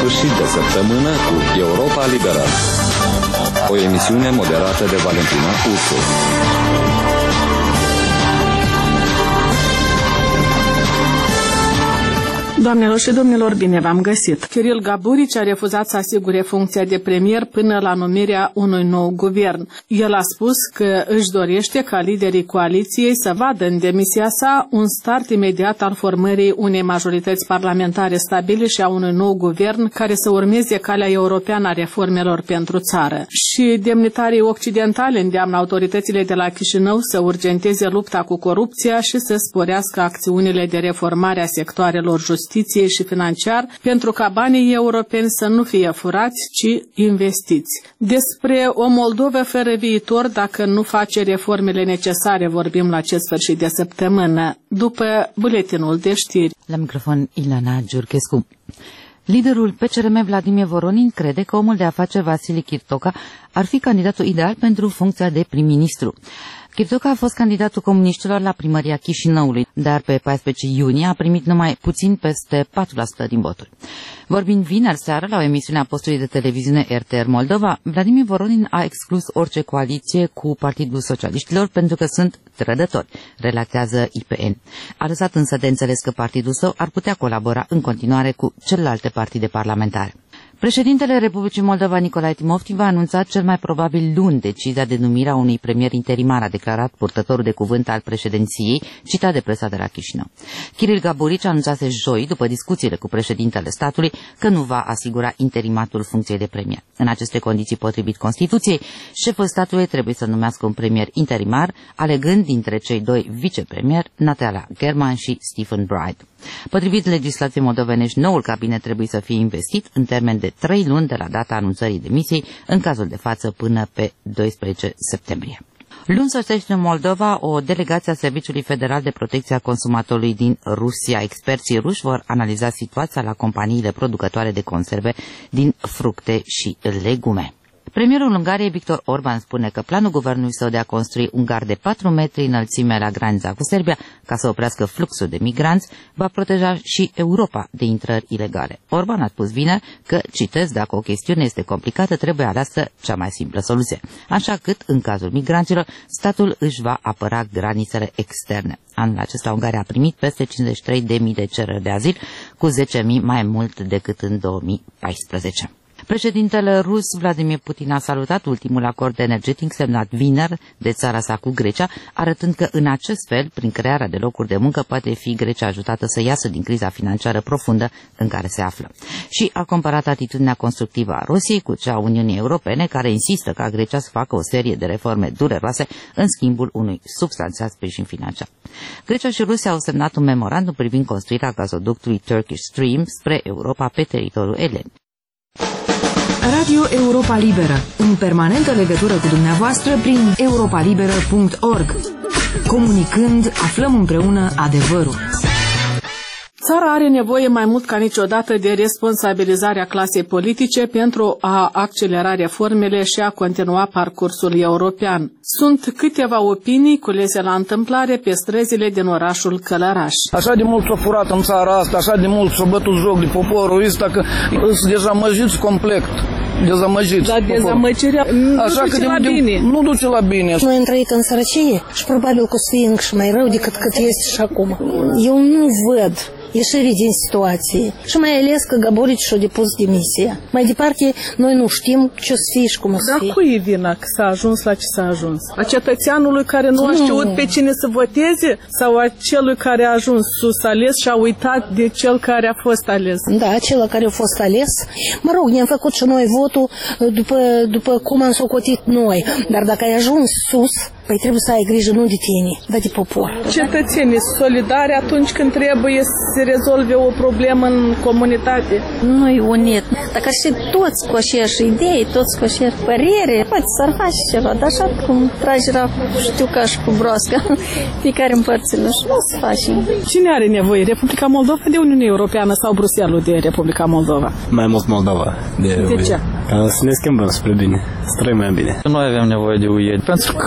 sfârșit de săptămână cu Europa Liberă. O emisiune moderată de Valentina Ursu. Doamnelor și domnilor, bine v-am găsit. Kiril Gaburici a refuzat să asigure funcția de premier până la numirea unui nou guvern. El a spus că își dorește ca liderii coaliției să vadă în demisia sa un start imediat al formării unei majorități parlamentare stabile și a unui nou guvern care să urmeze calea europeană a reformelor pentru țară. Și demnitarii occidentali îndeamnă autoritățile de la Chișinău să urgenteze lupta cu corupția și să sporească acțiunile de reformare a sectoarelor justiției și financiar, pentru ca banii europeni să nu fie furați, ci investiți. Despre o Moldovă fără viitor dacă nu face reformele necesare vorbim la acest sfârșit de săptămână, după buletinul de știri. La microfon Ilana Giurchescu. Liderul PCRM Vladimir Voronin crede că omul de afaceri Vasile Chirtoca ar fi candidatul ideal pentru funcția de prim-ministru. Chirtoca a fost candidatul comuniștilor la primăria Chișinăului, dar pe 14 iunie a primit numai puțin peste 4% din voturi. Vorbind vineri seară la o emisiune a postului de televiziune RTR Moldova, Vladimir Voronin a exclus orice coaliție cu Partidul Socialiștilor pentru că sunt trădători, relatează IPN. A lăsat însă de înțeles că partidul său ar putea colabora în continuare cu celelalte partide parlamentare. Președintele Republicii Moldova, Nicolae Timofti, a anunțat cel mai probabil luni decizia de numire a unui premier interimar, a declarat purtătorul de cuvânt al președinției, citat de presa de la Chișinău. Kiril Gaburici anunțase joi, după discuțiile cu președintele statului, că nu va asigura interimatul funcției de premier. În aceste condiții, potrivit Constituției, șeful statului trebuie să numească un premier interimar, alegând dintre cei doi vicepremieri, Natalia German și Stephen Bride. Potrivit legislației moldovenești, noul cabinet trebuie să fie investit în termen de 3 luni de la data anunțării demisiei, în cazul de față până pe 12 septembrie. Luni sosește în Moldova o delegație a Serviciului Federal de Protecție a Consumatorului din Rusia. Experții ruși vor analiza situația la companiile producătoare de conserve din fructe și legume. Premierul Ungariei, Viktor Orban, spune că planul guvernului său de a construi un gard de 4 metri înălțime la granița cu Serbia, ca să oprească fluxul de migranți, va proteja și Europa de intrări ilegale. Orban a spus vineri că, citez, dacă o chestiune este complicată, trebuie aleasă cea mai simplă soluție. Așa cât, în cazul migranților, statul își va apăra granițele externe. Anul acesta Ungaria a primit peste 53.000 de cereri de azil, cu 10.000 mai mult decât în 2014. Președintele rus Vladimir Putin a salutat ultimul acord energetic semnat vineri de țara sa cu Grecia, arătând că în acest fel, prin crearea de locuri de muncă, poate fi Grecia ajutată să iasă din criza financiară profundă în care se află. Și a comparat atitudinea constructivă a Rusiei cu cea a Uniunii Europene, care insistă ca Grecia să facă o serie de reforme dureroase în schimbul unui substanțial sprijin financiar. Grecia și Rusia au semnat un memorandum privind construirea gazoductului Turkish Stream spre Europa pe teritoriul elen. Radio Europa Liberă, în permanentă legătură cu dumneavoastră prin europalibera.org. Comunicând, aflăm împreună adevărul. Țara are nevoie mai mult ca niciodată de responsabilizarea clasei politice pentru a accelera reformele și a continua parcursul european. Sunt câteva opinii culese la întâmplare pe străzile din orașul Călăraș. Așa de mult s-a furat în țara asta, așa de mult s-a bătut joc de poporul ăsta, că sunt dezamăgiți complet. Dezamăgiți. Dar dezamăgirea nu duce la bine. Nu duce la bine. Noi am trăit în sărăcie și probabil că o să fie încă și mai rău decât cât este și acum. Eu nu văd ieșire din situație. Și mai ales că Gaburici și-a depus demisia. Mai departe, noi nu știm ce o să fie și cum o să fie. Dar cui e vina că s-a ajuns la ce s-a ajuns? A cetățeanului care nu a știut pe cine să voteze? Sau a celui care a ajuns sus ales și a uitat de cel care a fost ales? Da, acela care a fost ales. Mă rog, ne-am făcut și noi votul după cum am socotit noi. Dar dacă ai ajuns sus, păi trebuie să ai grijă nu de tine, dar de popor. Cetățenii solidari atunci când trebuie să se rezolve o problemă în comunitate. Nu-i unit. Dacă și toți cu aceeași idei, toți cu aceeași părere, poate s-ar face ceva, dar așa cum tragerea știu ca și cu broasca, fiecare în părțile și nu se face. Cine are nevoie? Republica Moldova de Uniunea Europeană sau Bruxelles de Republica Moldova? Mai mult Moldova. De ce? Ca să ne schimbăm spre bine, să trăim mai bine. Noi avem nevoie de UE, pentru că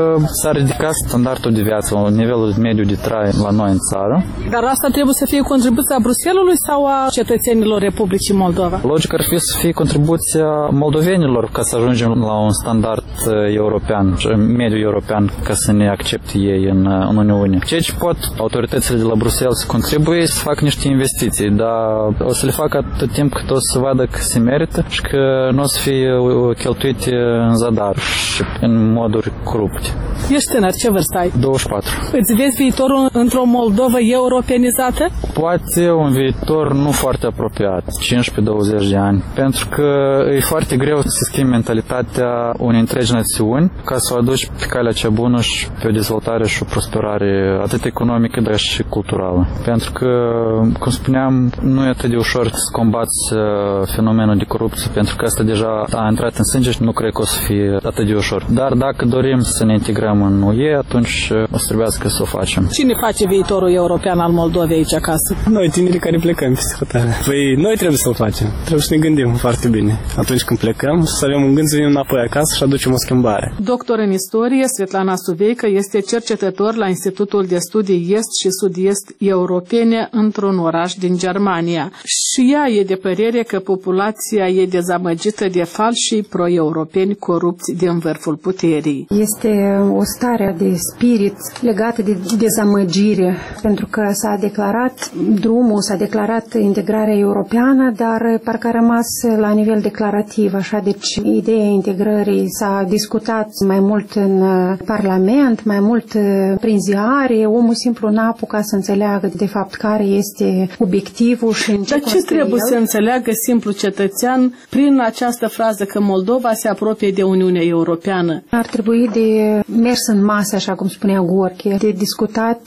s-a ridicat standardul de viață, nivelul mediu de trai la noi în țară. Dar asta trebuie să fie contribuția Bruxellesului sau a cetățenilor Republicii Moldova? Logic ar fi să fie contribuția moldovenilor ca să ajungem la un standard european, mediu european, ca să ne accepte ei în Uniune. Ceea ce pot autoritățile de la Bruxelles să contribuie să facă niște investiții, dar o să le facă atât timp cât o să vadă că se merită și că nu o să fie cheltuite în zadar și în moduri corupte. Ești tânăr, ce vârstă ai? 24. Îți vezi viitorul într-o Moldovă europenizată? Poate un viitor nu foarte apropiat, 15-20 de ani, pentru că e foarte greu să schimbi mentalitatea unei întregi națiuni ca să o aduci pe calea cea bună și pe o dezvoltare și o prosperare atât economică, dar și culturală. Pentru că, cum spuneam, nu e atât de ușor să combați fenomenul de corupție, pentru că asta deja a intrat în sânge și nu cred că o să fie atât de ușor. Dar dacă dorim să ne integrăm în UE, atunci o să trebuiască să o facem. Cine face viitorul european al Moldovei aici acasă? Noi, tinerii care plecăm peste hotare. Păi noi trebuie să-l facem. Trebuie să ne gândim foarte bine. Atunci când plecăm, să avem un gând să venim înapoi acasă și aducem o schimbare. Doctor în istorie, Svetlana Suveică este cercetător la Institutul de Studii Est și Sud-Est Europene într-un oraș din Germania. Și ea e de părere că populația e dezamăgită de falși pro-europeni corupți din vârful puterii. Este o stare de spirit legată de dezamăgire, pentru că s-a declarat drumul, s-a declarat integrarea europeană, dar parcă a rămas la nivel declarativ, așa, deci ideea integrării s-a discutat mai mult în Parlament, mai mult prin ziare, omul simplu n-a apucat să înțeleagă de fapt care este obiectivul și în ce Dar ce trebuie să înțeleagă simplu cetățean prin această frază că Moldova se apropie de Uniunea Europeană? Ar trebui de mers în masă, așa cum spunea Gorky, de discutat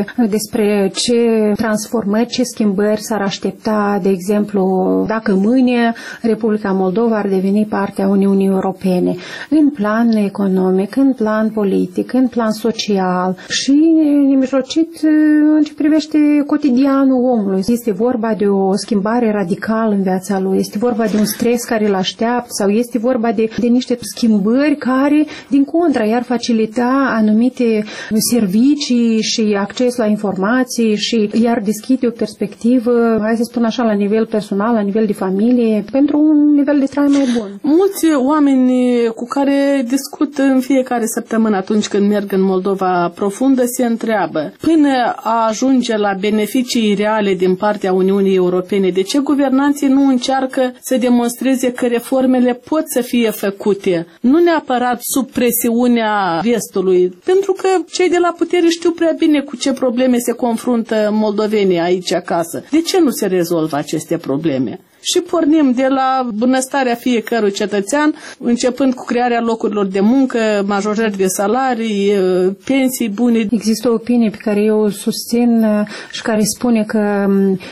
despre ce transformări, ce schimbări s-ar aștepta, de exemplu, dacă mâine Republica Moldova ar deveni parte a Uniunii Europene, în plan economic, în plan politic, în plan social și nemijlocit în ce privește cotidianul omului. Este vorba de o schimbare radicală în viața lui, este vorba de un stres care îl așteaptă sau este vorba de niște schimbări care, din contră, i-ar facilita anumite servicii și acces la informații și i-ar deschide o perspectivă, hai să spun așa, la nivel personal, la nivel de familie, pentru un nivel de trai mai bun. Mulți oameni cu care discut în fiecare săptămână atunci când merg în Moldova profundă se întreabă, până a ajunge la beneficii reale din partea Uniunii Europene, de ce guvernanții nu încearcă să demonstreze că reformele pot să fie făcute, nu neapărat sub presiunea vestului, pentru că cei de la putere știu prea bine cu ce probleme se confruntă moldovenii aici acasă. De ce nu se rezolvă aceste probleme? Și pornim de la bunăstarea fiecărui cetățean, începând cu crearea locurilor de muncă, majorări de salarii, pensii bune. Există o opinie pe care eu o susțin și care spune că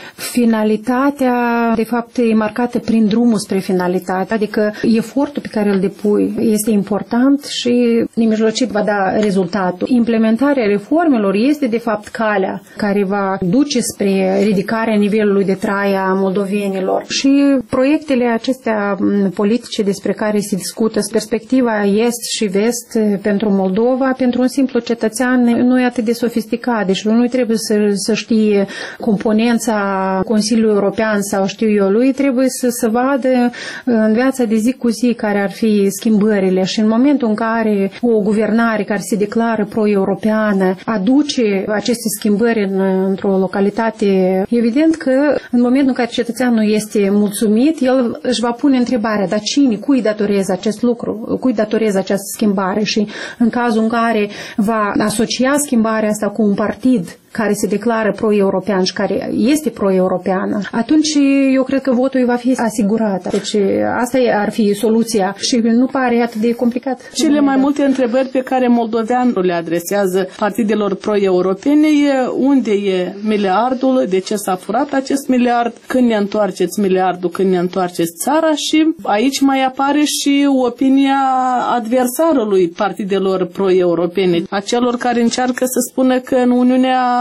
finalitatea, de fapt, e marcată prin drumul spre finalitate, adică efortul pe care îl depui este important și nemijlocit va da rezultatul. Implementarea reformelor este, de fapt, calea care va duce spre ridicarea nivelului de trai a moldovenilor. Și proiectele acestea politice despre care se discută, perspectiva est și vest pentru Moldova, pentru un simplu cetățean nu e atât de sofisticat. Deci lui nu trebuie să știe componența Consiliului European sau știu eu, lui trebuie să vadă în viața de zi cu zi care ar fi schimbările și în momentul în care o guvernare care se declară pro-europeană aduce aceste schimbări într-o localitate, evident că în momentul în care cetățeanul este mulțumit, el își va pune întrebarea, dar cine, cui datorez acest lucru, cui datorez această schimbare și în cazul în care va asocia schimbarea asta cu un partid care se declară pro-european și care este pro-europeană, atunci eu cred că votul va fi asigurat. Deci asta ar fi soluția și nu pare atât de complicat. Cele mai multe întrebări pe care moldoveanul le adresează partidelor pro-europene e unde e miliardul, de ce s-a furat acest miliard, când ne întoarceți miliardul, când ne întoarceți țara și aici mai apare și opinia adversarului partidelor pro-europene, a celor care încearcă să spună că în Uniunea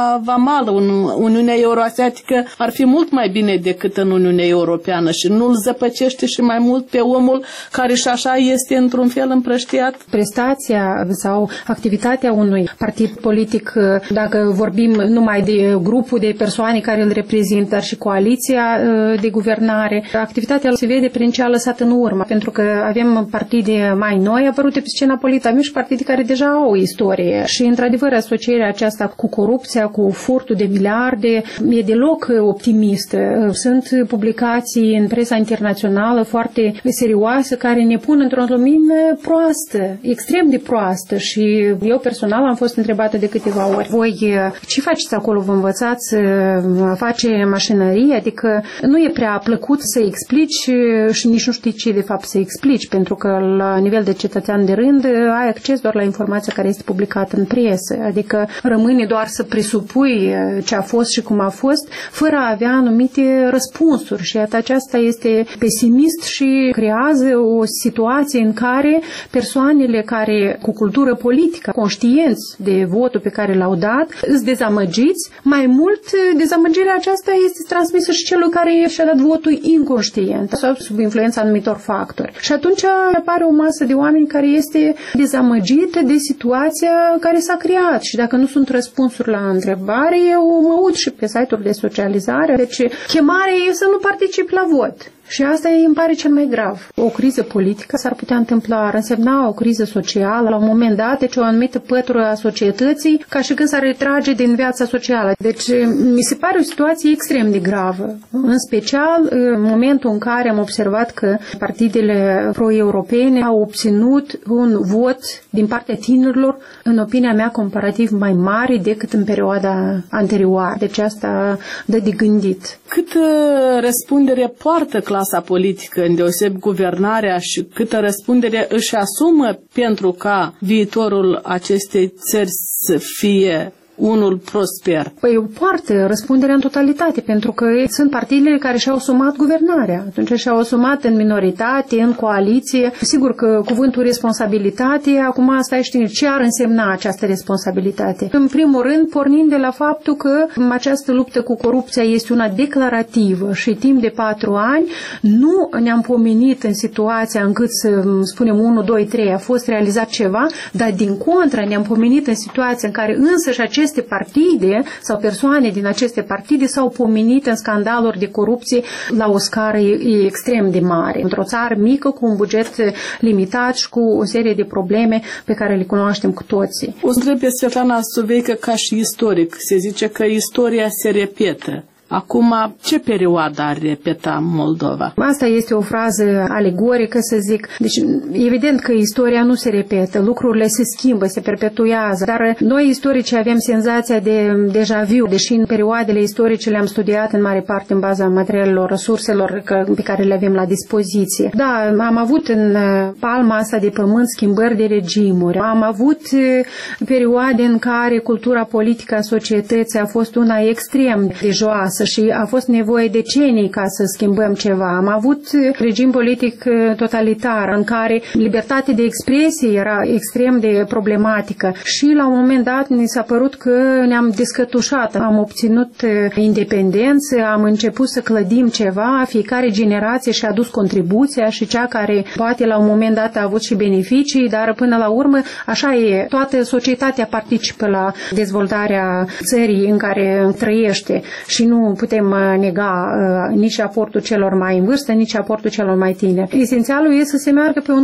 vamală, Uniunea Euroasiatică ar fi mult mai bine decât în Uniunea Europeană și nu-l zăpăcește și mai mult pe omul care și așa este într-un fel împrăștiat? Prestația sau activitatea unui partid politic, dacă vorbim numai de grupul de persoane care îl reprezintă, dar și coaliția de guvernare, activitatea se vede prin ce a lăsat în urmă, pentru că avem partide mai noi apărute pe scena politică, avem și partide care deja au o istorie și, într-adevăr, asocierea aceasta cu corupția, cu furtul de miliarde, e deloc optimistă. Sunt publicații în presa internațională foarte serioase care ne pun într-o lumină proastă, extrem de proastă, și eu personal am fost întrebată de câteva ori: voi ce faceți acolo? Vă învățați face mașinărie? Adică nu e prea plăcut să explici și nici nu știi ce de fapt să explici, pentru că la nivel de cetățean de rând ai acces doar la informația care este publicată în presă, adică rămâne doar să presupui ce a fost și cum a fost, fără a avea anumite răspunsuri, și iată, aceasta este pesimist și creează o situație în care persoanele care cu cultură politică, conștienți de votul pe care l-au dat, îs dezamăgiți. Mai mult, dezamăgirea aceasta este transmisă și celor care și-a dat votul inconștient sau sub influența anumitor factori. Și atunci apare o masă de oameni care este dezamăgită de situația care s-a creat, și dacă nu sunt răspunsuri la întrebare, eu mă uit și pe site-uri de socializare, deci chemarea e să nu particip la vot. Și asta îmi pare cel mai grav. O criză politică s-ar putea întâmpla, ar însemna o criză socială la un moment dat, deci o anumită pătură a societății, ca și când s-ar retrage din viața socială. Deci mi se pare o situație extrem de gravă, în special în momentul în care am observat că partidele pro-europene au obținut un vot din partea tinerilor, în opinia mea, comparativ mai mare decât în perioada anterioară. Deci asta dă de gândit. Câtă răspundere poartă clasa politică, îndeoseb guvernarea, și câtă răspundere își asumă pentru ca viitorul acestei țări să fie unul prosper? Păi poartă răspunderea în totalitate, pentru că sunt partidele care și-au asumat guvernarea. Atunci și-au asumat în minoritate, în coaliție. Sigur că cuvântul responsabilitate, acum asta știi ce ar însemna această responsabilitate. În primul rând, pornind de la faptul că această luptă cu corupția este una declarativă și timp de 4 ani nu ne-am pomenit în situația încât să spunem 1, 2, 3 a fost realizat ceva, dar din contră ne-am pomenit în situația în care însăși aceste partide sau persoane din aceste partide s-au pomenit în scandaluri de corupție la o scară extrem de mare. Într-o țară mică, cu un buget limitat și cu o serie de probleme pe care le cunoaștem cu toții. O întreb pe Svetlana Suveică ca și istoric. Se zice că istoria se repetă. Acum, ce perioadă ar repeta Moldova? Asta este o frază alegorică, să zic. Deci, evident că istoria nu se repetă, lucrurile se schimbă, se perpetuează, dar noi istorici avem senzația de deja vu, deși în perioadele istorice le-am studiat în mare parte în baza materialelor, resurselor pe care le avem la dispoziție. Da, am avut în palma asta de pământ schimbări de regimuri, am avut perioade în care cultura politică a societății a fost una extrem de joasă și a fost nevoie decenii ca să schimbăm ceva. Am avut regim politic totalitar în care libertatea de expresie era extrem de problematică și la un moment dat mi s-a părut că ne-am descătușat. Am obținut independență, am început să clădim ceva, fiecare generație și-a adus contribuția și cea care poate la un moment dat a avut și beneficii, dar până la urmă așa e. Toată societatea participă la dezvoltarea țării în care trăiește și nu putem nega nici aportul celor mai în vârstă, nici aportul celor mai tineri. Esențialul este să se meargă pe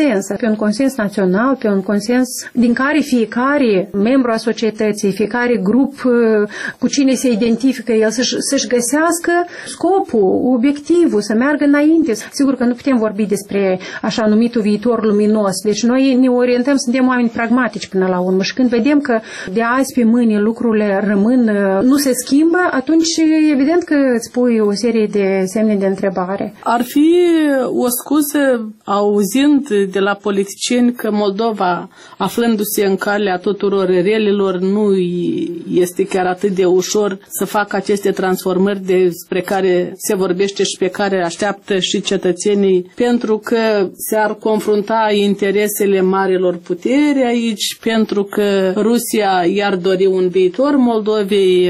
un consens național, pe un consens din care fiecare membru a societății, fiecare grup cu cine se identifică el să-și găsească scopul, obiectivul, să meargă înainte. Sigur că nu putem vorbi despre așa numitul viitor luminos. Deci noi ne orientăm, suntem oameni pragmatici până la urmă și când vedem că de azi pe mâine lucrurile rămân, nu se schimbă, atunci evident că îți pui o serie de semne de întrebare. Ar fi o scuză, auzind de la politicieni, că Moldova, aflându-se în calea tuturor relelor, nu este chiar atât de ușor să facă aceste transformări despre care se vorbește și pe care așteaptă și cetățenii, pentru că se-ar confrunta interesele marilor puteri aici, pentru că Rusia i-ar dori un viitor Moldovei,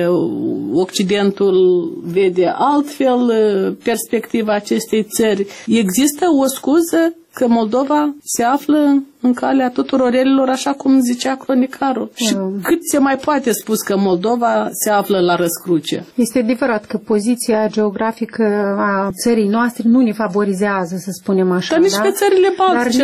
Occidentul vede altfel perspectiva acestei țări. Există o scuză că Moldova se află în calea tuturor relelor, așa cum zicea cronicarul. Și cât se mai poate spus că Moldova se află la răscruce? Este adevărat că poziția geografică a țării noastre nu ne favorizează, să spunem așa. Dar nici pe țările baltice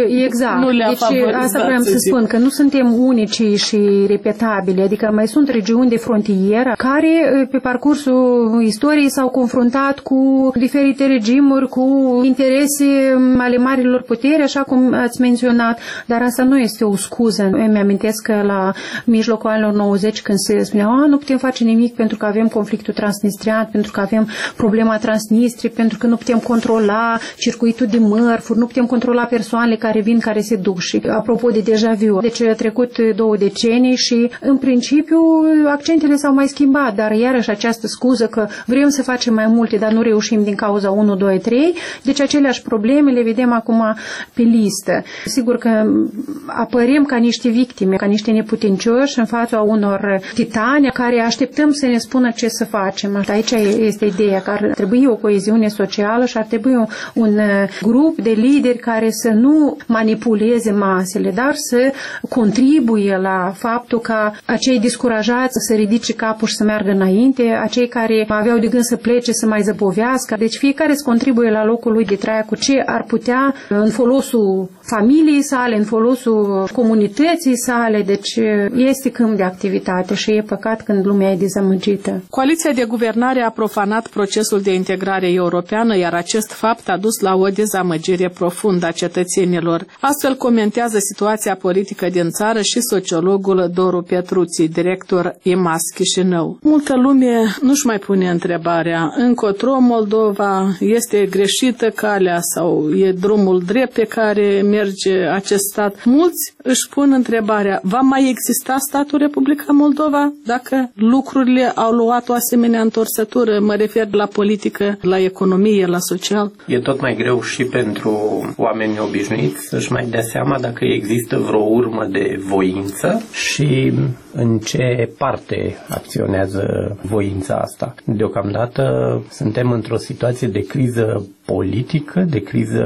nu le-a favorizat. Asta vreau să spun, că nu suntem unici și repetabili, adică mai sunt regiuni de frontieră care pe parcursul istoriei s-au confruntat cu diferite regimuri, cu interese ale marilor puteri, așa cum ați menționat. Dar asta nu este o scuză. Îmi amintesc că la mijlocul anilor 90, când se spunea nu putem face nimic pentru că avem conflictul transnistrian, pentru că avem problema Transnistriei, pentru că nu putem controla circuitul de mărfuri, nu putem controla persoanele care vin, care se duc. Și apropo de deja vu, deci a trecut 2 decenii și în principiu accentele s-au mai schimbat, dar iarăși această scuză că vrem să facem mai multe, dar nu reușim din cauza 1, 2, 3, deci aceleași probleme le vedem acum pe listă. Sigur că apărem ca niște victime, ca niște neputincioși în fața unor titani care așteptăm să ne spună ce să facem. Aici este ideea că ar trebui o coeziune socială și ar trebui un grup de lideri care să nu manipuleze masele, dar să contribuie la faptul ca acei descurajați să ridice capul și să meargă înainte, acei care aveau de gând să plece să mai zăbovească. Deci fiecare să contribuie la locul lui de trai cu ce ar putea în folosul familiei sale, în folosul comunității sale, deci este câmp de activitate și e păcat când lumea e dezamăgită. Coaliția de guvernare a profanat procesul de integrare europeană, iar acest fapt a dus la o dezamăgire profundă a cetățenilor. Astfel comentează situația politică din țară și sociologul Doru Petruții, director EMAS Chișinău. Multă lume nu-și mai pune întrebarea încotro Moldova, este greșită calea sau e drumul drept pe care merge acest stat. Mulți își pun întrebarea, va mai exista statul Republica Moldova dacă lucrurile au luat o asemenea întorsătură? Mă refer la politică, la economie, la social. E tot mai greu și pentru oamenii obișnuiți să-și mai dea seama dacă există vreo urmă de voință și în ce parte acționează voința asta. Deocamdată suntem într-o situație de criză politică, de criză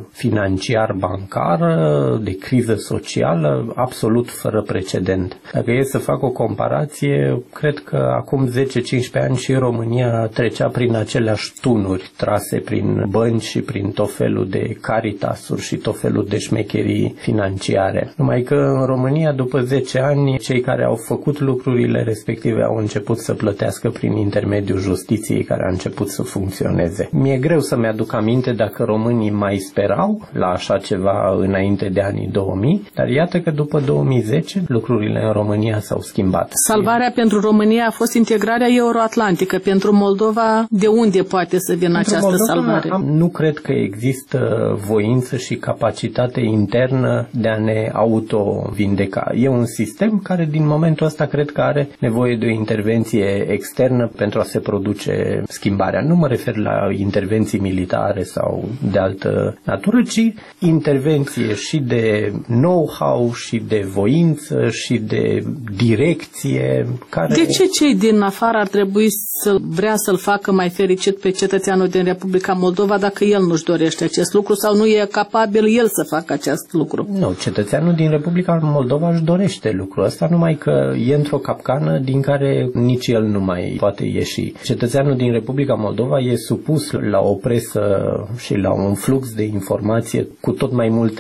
financiar-bancară, de criză socială, absolut fără precedent. Dacă e să fac o comparație, cred că acum 10-15 ani și România trecea prin aceleași tunuri trase prin bănci și prin tot felul de caritasuri și tot felul de șmecherii financiare. Numai că în România, după 10 ani, cei care au făcut lucrurile respective au început să plătească prin intermediul justiției, care a început să funcționeze. Mi-e greu să-mi aduc aminte dacă românii mai sperau la așa ceva înainte de anii 2000, dar iată că după 2010 lucrurile în România s-au schimbat. Salvarea pentru România a fost integrarea euroatlantică. Pentru Moldova, de unde poate să vină această salvare? Nu cred că există voință și capacitate internă de a ne auto-vindeca. E un sistem care din momentul ăsta cred că are nevoie de o intervenție externă pentru a se produce schimbarea. Nu mă refer la intervenții militare sau de altă natură, ci intervenție și de know-how și de voință și de direcție. Care... De ce cei din afară ar trebui să vrea să-l facă mai fericit pe cetățeanul din Republica Moldova dacă el nu-și dorește acest lucru sau nu e capabil el să facă acest lucru? Nu, cetățeanul din Republica Moldova își dorește lucrul ăsta, numai că e într-o capcană din care nici el nu mai poate ieși. Cetățeanul din Republica Moldova e supus la o presă și la un flux de informație cu tot mai multe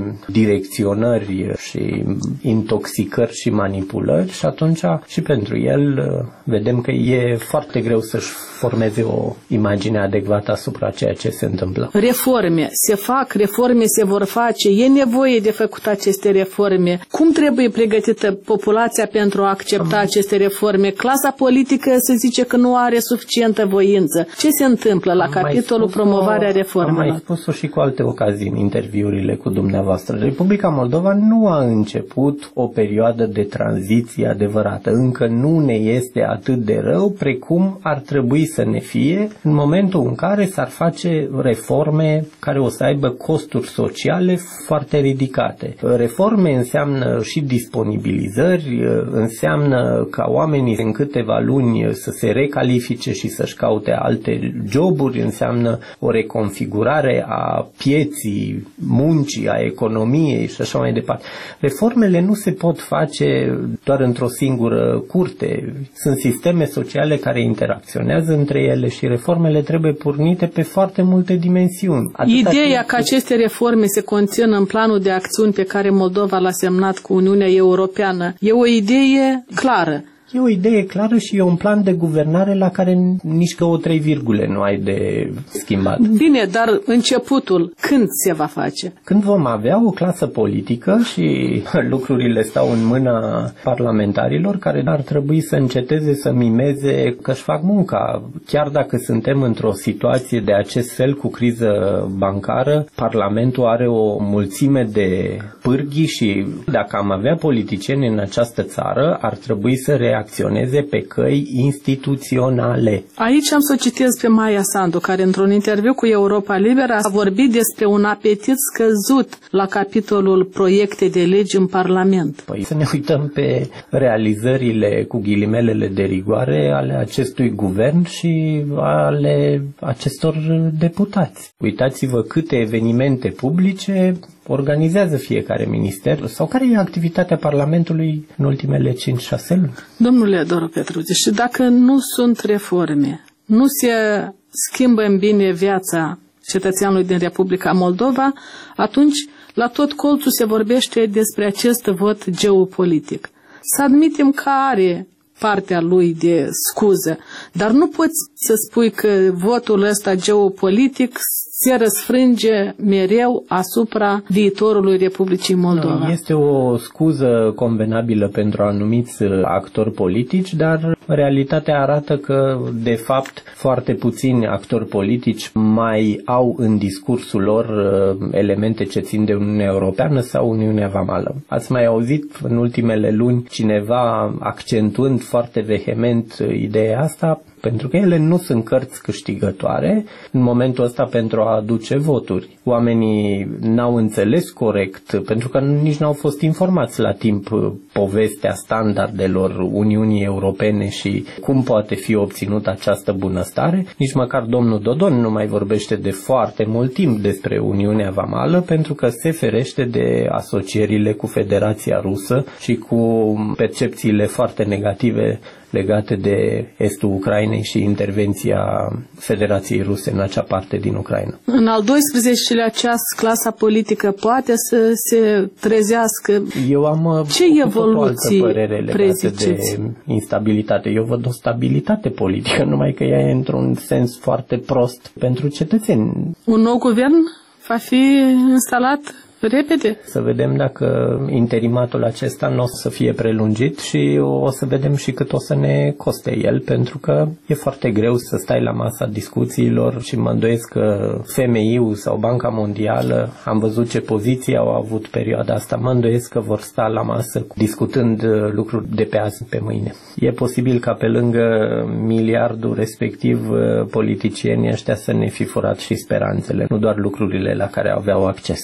direcționări și intoxicări și manipulări și atunci și pentru el vedem că e foarte greu să-și formeze o imagine adecvată asupra ceea ce se întâmplă. Reforme se fac, reforme se vor face, e nevoie de făcut aceste reforme. Cum trebuie pregătită populația pentru a accepta aceste reforme? Clasa politică se zice că nu are suficientă voință. Ce se întâmplă la capitolul promovarea reformelor? Am mai spus-o și cu alte ocazii în interviurile cu dumneavoastră. Republica Moldova nu a început o perioadă de tranziție adevărată. Încă nu ne este atât de rău precum ar trebui să ne fie în momentul în care s-ar face reforme care o să aibă costuri sociale foarte ridicate. Reforme înseamnă și disponibilizări, înseamnă ca oamenii în câteva luni să se recalifice și să-și caute alte joburi, înseamnă o reconfigurare a pieții, muncii, a economiei și așa mai departe. Reformele nu se pot face doar într-o singură curte. Sunt sisteme sociale care interacționează între ele și reformele trebuie pornite pe foarte multe dimensiuni. Ideea că aceste reforme se conțin în planul de acțiuni pe care Moldova l-a semnat cu Uniunea Europeană e o idee clară. E o idee clară și e un plan de guvernare la care nici că o 3 virgule nu ai de schimbat. Bine, dar începutul când se va face? Când vom avea o clasă politică și lucrurile stau în mâna parlamentarilor care ar trebui să înceteze să mimeze că își fac munca. Chiar dacă suntem într-o situație de acest fel cu criză bancară, Parlamentul are o mulțime de pârghii și dacă am avea politicieni în această țară, ar trebui să reacționeze pe căi instituționale. Aici am să o citez pe Maia Sandu, care într-un interviu cu Europa Liberă a vorbit despre un apetit scăzut la capitolul proiecte de legi în Parlament. Păi să ne uităm pe realizările cu ghilimelele de rigoare ale acestui guvern și ale acestor deputați. Uitați-vă câte evenimente publice organizează fiecare minister sau care e activitatea Parlamentului în ultimele 5-6 luni. Domnule Doru Petruță, și dacă nu sunt reforme, nu se schimbă în bine viața cetățeanului din Republica Moldova, atunci la tot colțul se vorbește despre acest vot geopolitic. Să admitem că are partea lui de scuză, dar nu poți să spui că votul ăsta geopolitic se răsfrânge mereu asupra viitorului Republicii Moldova. Este o scuză convenabilă pentru anumiți actori politici, dar realitatea arată că, de fapt, foarte puțini actori politici mai au în discursul lor elemente ce țin de Uniunea Europeană sau Uniunea Vamală. Ați mai auzit în ultimele luni cineva accentuând foarte vehement ideea asta? Pentru că ele nu sunt cărți câștigătoare în momentul ăsta pentru a aduce voturi. Oamenii n-au înțeles corect, pentru că nici n-au fost informați la timp povestea standardelor Uniunii Europene și cum poate fi obținută această bunăstare. Nici măcar domnul Dodon nu mai vorbește de foarte mult timp despre Uniunea Vamală, pentru că se ferește de asocierile cu Federația Rusă și cu percepțiile foarte negative legate de estul Ucrainei și intervenția Federației Ruse în acea parte din Ucraina. În al 12-lea ceas, clasa politică poate să se trezească. Eu am ce evoluții preziceți de instabilitate? Eu văd o stabilitate politică, numai că ea e într-un sens foarte prost pentru cetățeni. Un nou guvern va fi instalat repede. Să vedem dacă interimatul acesta nu o să fie prelungit și o să vedem și cât o să ne coste el, pentru că e foarte greu să stai la masa discuțiilor și mă îndoiesc că FMI-ul sau Banca Mondială, am văzut ce poziții au avut perioada asta, mă îndoiesc că vor sta la masă discutând lucruri de pe azi pe mâine. E posibil ca pe lângă miliardul respectiv politicienii ăștia să ne fi furat și speranțele, nu doar lucrurile la care aveau acces.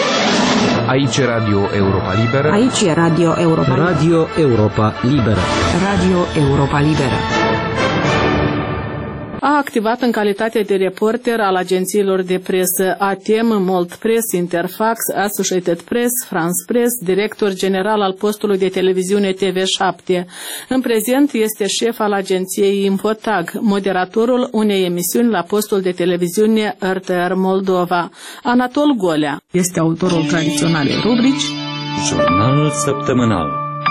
Aici e Radio Europa Liberă. Aici e Radio Europa. Radio Europa Liberă. Radio Europa Liberă. a activat în calitate de reporter al agențiilor de presă ATM, Molt Press, Interfax, Associated Press, France Press, director general al postului de televiziune TV7. În prezent este șef al agenției Infotag, moderatorul unei emisiuni la postul de televiziune RTR Moldova. Anatol Golea este autorul tradiționalei rubrici Jurnal săptămânal.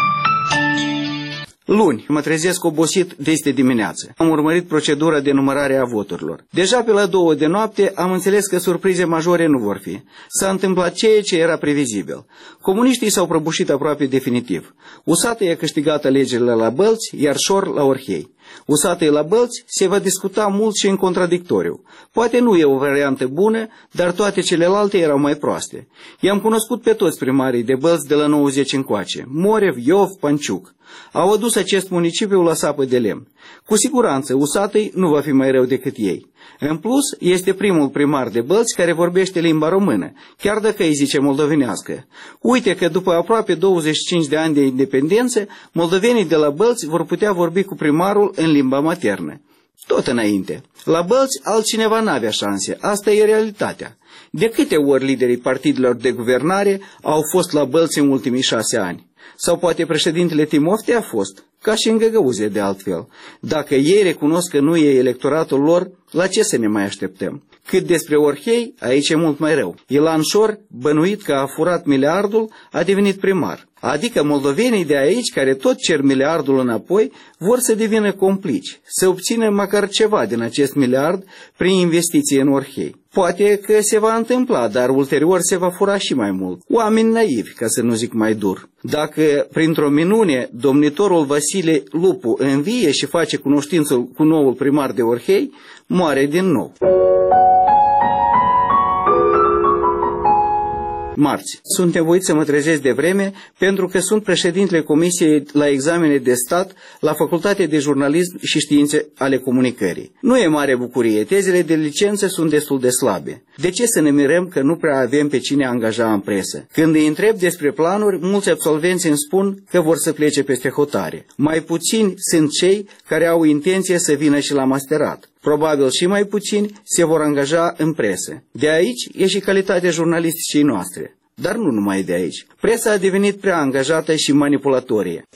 Luni, mă trezesc obosit de dimineață. Am urmărit procedura de numărare a voturilor. Deja pe la 2 de noapte am înțeles că surprize majore nu vor fi. S-a întâmplat ceea ce era previzibil. Comuniștii s-au prăbușit aproape definitiv. Usată i-a câștigat alegerile la Bălți, iar Șor la Orhei. Usată la Bălți se va discuta mult și în contradictoriu. Poate nu e o variantă bună, dar toate celelalte erau mai proaste. I-am cunoscut pe toți primarii de Bălți de la 90 încoace, Morev, Iov, Panciuc. Au adus acest municipiu la sapă de lemn. Cu siguranță, Usatăi nu va fi mai rău decât ei. În plus, este primul primar de Bălți care vorbește limba română, chiar dacă îi zice moldovenească. Uite că după aproape 25 de ani de independență, moldovenii de la Bălți vor putea vorbi cu primarul în limba maternă. Tot înainte. La Bălți altcineva n-avea șanse, asta e realitatea. De câte ori liderii partidelor de guvernare au fost la Bălți în ultimii 6 ani? Sau poate președintele Timofte a fost, ca și în Găgăuzie de altfel. Dacă ei recunosc că nu e electoratul lor, la ce să ne mai așteptăm? Cât despre Orhei, aici e mult mai rău. Ilan Șor, bănuit că a furat miliardul, a devenit primar. Adică moldovenii de aici, care tot cer miliardul înapoi, vor să devină complici, să obțină măcar ceva din acest miliard prin investiție în Orhei. Poate că se va întâmpla, dar ulterior se va fura și mai mult. Oameni naivi, ca să nu zic mai dur. Dacă, printr-o minune, domnitorul Vasile Lupu învie și face cunoștință cu noul primar de Orhei, moare din nou. Marți. Sunt nevoit să mă trezesc de vreme pentru că sunt președintele Comisiei la examene de stat la Facultatea de Jurnalism și Științe ale Comunicării. Nu e mare bucurie, tezele de licență sunt destul de slabe. De ce să ne mirăm că nu prea avem pe cine angaja în presă? Când îi întreb despre planuri, mulți absolvenți îmi spun că vor să plece peste hotare. Mai puțini sunt cei care au intenție să vină și la masterat. Probabil și mai puțini se vor angaja în presă. De aici e și calitatea jurnalisticii noastre. Dar nu numai de aici. Presa a devenit prea angajată și manipulatorie.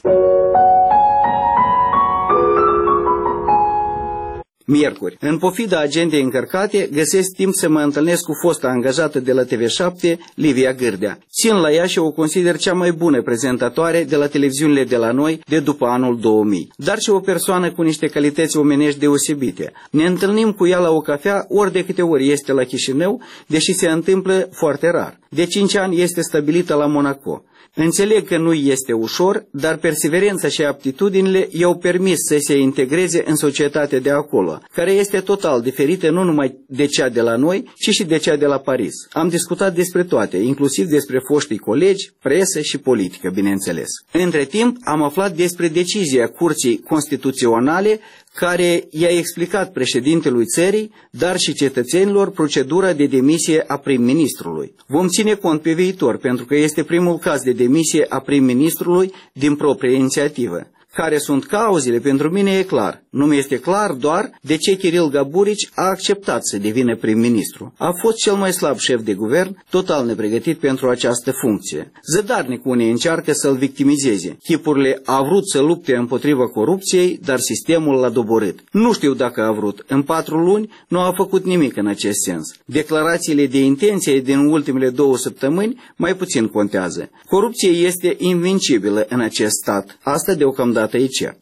Miercuri. În pofida agendei încărcate, găsesc timp să mă întâlnesc cu fosta angajată de la TV7, Livia Gârdea. Țin la ea și o consider cea mai bună prezentatoare de la televiziunile de la noi de după anul 2000, dar și o persoană cu niște calități omenești deosebite. Ne întâlnim cu ea la o cafea ori de câte ori este la Chișinău, deși se întâmplă foarte rar. De 5 ani este stabilită la Monaco. Înțeleg că nu este ușor, dar perseverența și aptitudinile i-au permis să se integreze în societatea de acolo, care este total diferită nu numai de cea de la noi, ci și de cea de la Paris. Am discutat despre toate, inclusiv despre foștii colegi, presă și politică, bineînțeles. Între timp, am aflat despre decizia Curții Constituționale care i-a explicat președintelui țării, dar și cetățenilor, procedura de demisie a prim-ministrului. Vom ține cont pe viitor, pentru că este primul caz de demisie a prim-ministrului din proprie inițiativă. Care sunt cauzele, pentru mine e clar. Nu mi este clar doar de ce Kiril Gaburici a acceptat să devină prim-ministru. A fost cel mai slab șef de guvern, total nepregătit pentru această funcție. Zădarnic unii încearcă să-l victimizeze. Chipurile a vrut să lupte împotriva corupției, dar sistemul l-a doborât. Nu știu dacă a vrut. În 4 luni nu a făcut nimic în acest sens. Declarațiile de intenție din ultimele 2 săptămâni mai puțin contează. Corupția este invincibilă în acest stat. Asta deocamdată e cert.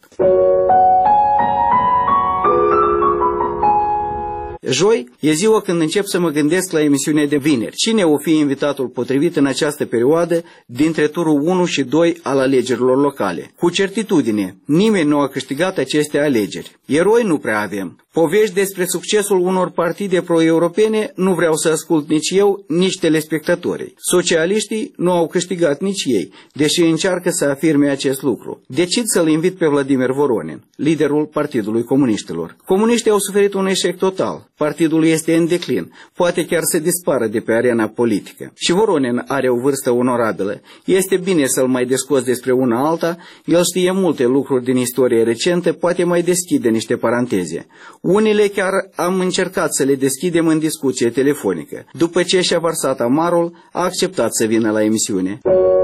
Joi e ziua când încep să mă gândesc la emisiunea de vineri. Cine o fi invitatul potrivit în această perioadă dintre turul 1 și 2 al alegerilor locale? Cu certitudine, nimeni nu a câștigat aceste alegeri. Eroi nu prea avem. Povești despre succesul unor partide pro-europene nu vreau să ascult nici eu, nici telespectatorii. Socialiștii nu au câștigat nici ei, deși încearcă să afirme acest lucru. Decid să-l invit pe Vladimir Voronin, liderul Partidului Comuniștilor. Comuniștii au suferit un eșec total. Partidul este în declin, poate chiar să dispară de pe arena politică. Și Voronin are o vârstă onorabilă. Este bine să-l mai descoți despre una alta, el știe multe lucruri din istorie recentă, poate mai deschide niște paranteze. Unele chiar am încercat să le deschidem în discuție telefonică. După ce și-a varsat amarul, a acceptat să vină la emisiune.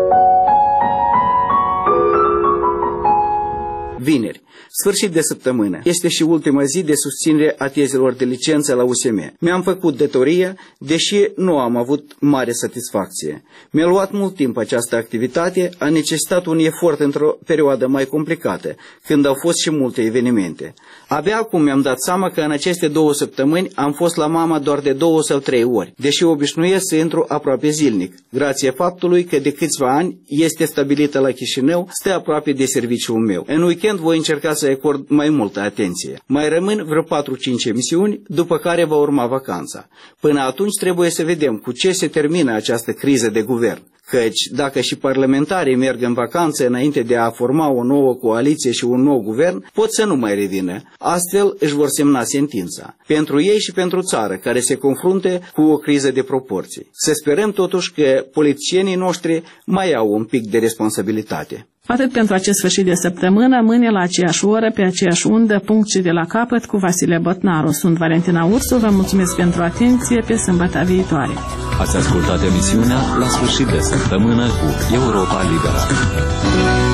Vineri, sfârșit de săptămână, este și ultima zi de susținere a tezelor de licență la USM. Mi-am făcut datoria, deși nu am avut mare satisfacție. Mi-a luat mult timp această activitate, a necesitat un efort într-o perioadă mai complicată, când au fost și multe evenimente. Abia acum mi-am dat seama că în aceste 2 săptămâni am fost la mama doar de 2 sau 3 ori, deși obișnuiesc să intru aproape zilnic, grație faptului că de câțiva ani este stabilită la Chișinău, stă aproape de serviciul meu. În weekend voi încerca să acord mai multă atenție. Mai rămân vreo 4-5 emisiuni, după care va urma vacanța. Până atunci trebuie să vedem cu ce se termină această criză de guvern. Căci dacă și parlamentarii merg în vacanță înainte de a forma o nouă coaliție și un nou guvern, pot să nu mai revină. Astfel își vor semna sentința. Pentru ei și pentru țară, care se confruntă cu o criză de proporții. Să sperăm totuși că politicienii noștri mai au un pic de responsabilitate. Atât pentru acest sfârșit de săptămână, mâine la aceeași oră, pe aceeași undă, punct și de la capăt, cu Vasile Botnaru. Sunt Valentina Ursu, vă mulțumesc pentru atenție, pe sâmbătă viitoare. Ați ascultat emisiunea La sfârșit de săptămână cu Europa Liberă.